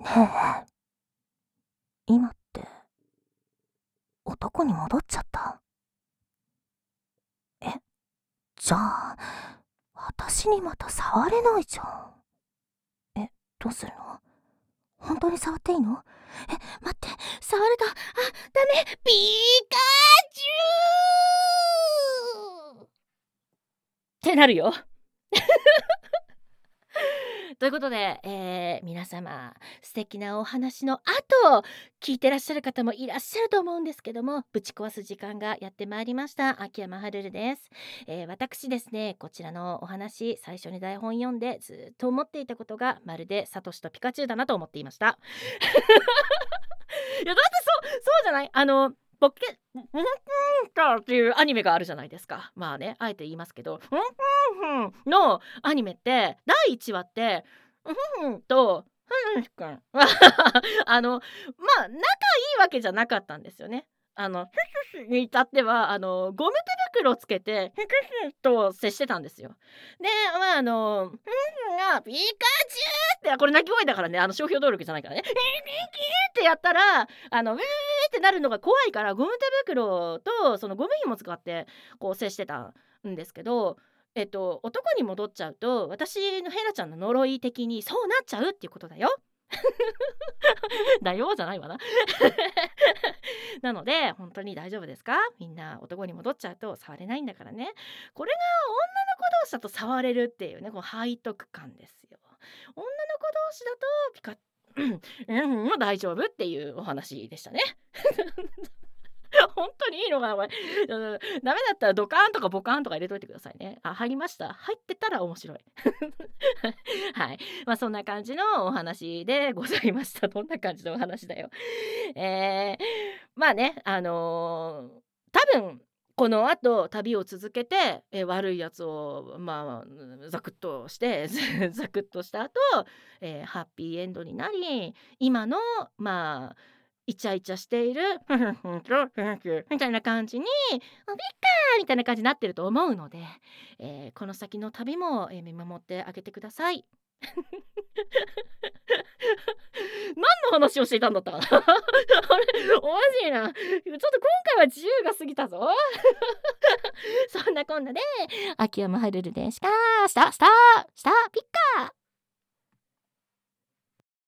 ねえ、今って男に戻っちゃった？え、じゃあ、私にまた触れないじゃん。どうするの？本当に触っていいの？待って、触ると、ダメ、ピカチュウってなるよ。ということで、皆様素敵なお話の後聞いてらっしゃる方もいらっしゃると思うんですけども、ぶち壊す時間がやってまいりました。秋山はるるです。私ですね、こちらのお話最初に台本読んでずっと思っていたことが、まるでサトシとピカチュウだなと思っていました。いやだってそうじゃない？ポケモンタっていうアニメがあるじゃないですか。まあね、あえて言いますけど、のアニメって第1話ってとくんはまあ仲いいわけじゃなかったんですよね。に至ってはゴム手袋をつけてと接してたんですよ。で、がピカチュウってこれ鳴き声だからね、商標登録じゃないからね。ってやったらってなるのが怖いから、ゴム手袋とそのゴム紐使ってこう接してたんですけど、男に戻っちゃうと私のヘラちゃんの呪い的にそうなっちゃうっていうことだよ。だよじゃないわな。なので本当に大丈夫ですか？みんな男に戻っちゃうと触れないんだからね。これが女の子同士だと触れるっていうね、この背徳感ですよ。女の子同士だとピカ大丈夫っていうお話でしたね。本当にいいのかなこれ。ダメだったらドカーンとかボカーンとか入れといてくださいね。入りました？入ってたら面白い。はい。そんな感じのお話でございました。どんな感じのお話だよ。まあね、多分この後旅を続けて、悪いやつをザクッとしてザクッとした後、ハッピーエンドになり、今のイチャイチャしているみたいな感じにビッカーみたいな感じになってると思うので、この先の旅も、見守ってあげてください。何の話をしていたんだったかな。あれおかしいな。ちょっと今回は自由が過ぎたぞ。そんなこんなで秋山はるるでした。ピッカー